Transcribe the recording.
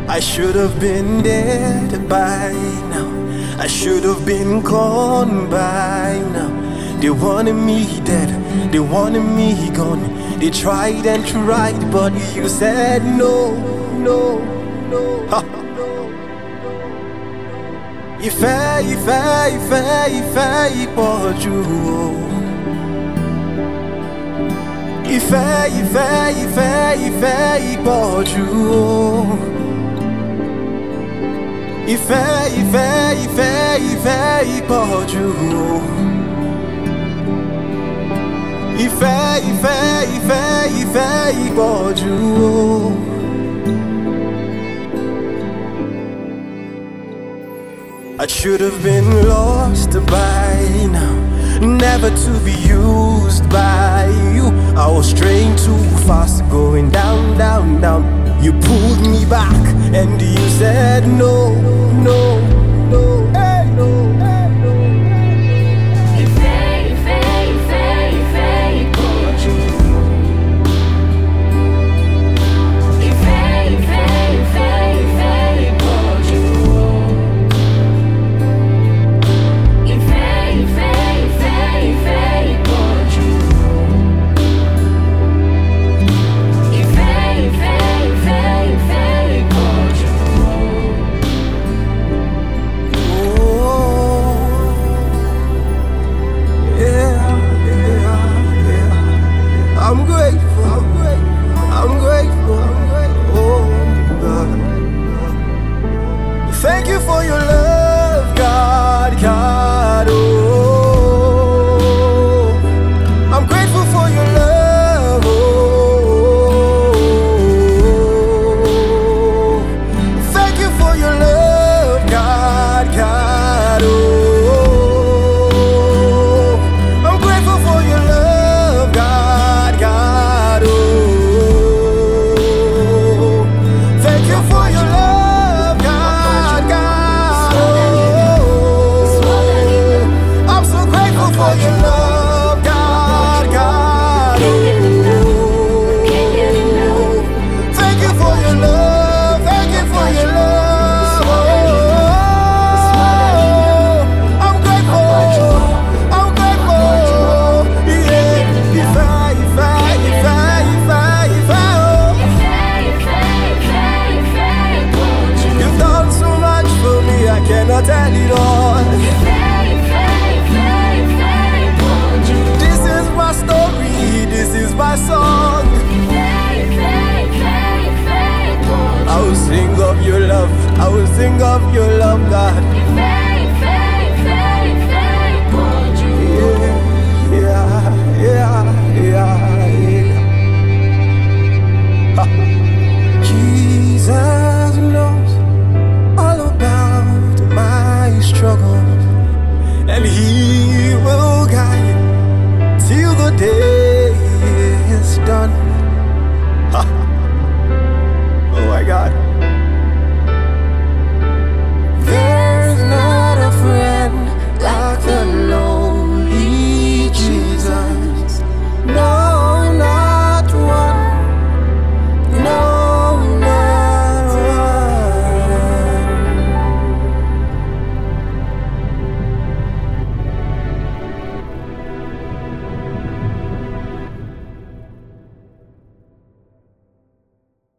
I should have been dead by now. I should have been gone by now. They wanted me dead, they wanted me gone. They tried and tried, but you said no, no, no. Ha. Ìfẹ́, ìfẹ́, ìfẹ́, ìfẹ́ ìpọ̀jù o. Ìfẹ́, ìfẹ́, ìfẹ́, ìfẹ́ ìpọ̀jù o. Ìfẹ́, ìfẹ́, ìfẹ́, ìfẹ́ ìpọ̀jù o. Ìfẹ́, ìfẹ́, ìfẹ́, ìfẹ́ ìpọ̀jù o. I should have been lost by now, never to be used by you. I was straying too fast, going down, down, down. You pulled me back and you said no, no, no, hey, no, hey, no. Ìfẹ́, ìfẹ́, ìfẹ́, ìfẹ́ ìpọ̀jù. Ìfẹ́, ìfẹ́, ìfẹ́, ìfẹ́ ìpọ̀jù. Ìfẹ́, ìfẹ́, ìfẹ́, ìfẹ́ ìpọ̀jù. Ìfẹ́, ìfẹ́, ìfẹ́, ìfẹ́ ìpọ̀jù. Oh, yeah, yeah, yeah. I'm grateful, I'm grateful, I'm grateful, I'm grateful. Oh, God. Thank you for your love, God, God. Oh, I'm grateful for your love. Oh, thank you for your love, God, God. Oh, I'm grateful for your love, God, God. Oh, thank you for your love, God, God. Oh, I'm so grateful for your love, God, God. Oh, thank you for your love, thank you for your love. Oh, I'm grateful, I'm grateful. Yeah, ìfẹ́, ìfẹ́, ìfẹ́, ìfẹ́, ìfẹ́, oh. You've done so much for me, I cannot tell it all. This is my story, this is my song. I will sing of your love, I will sing of your love, God.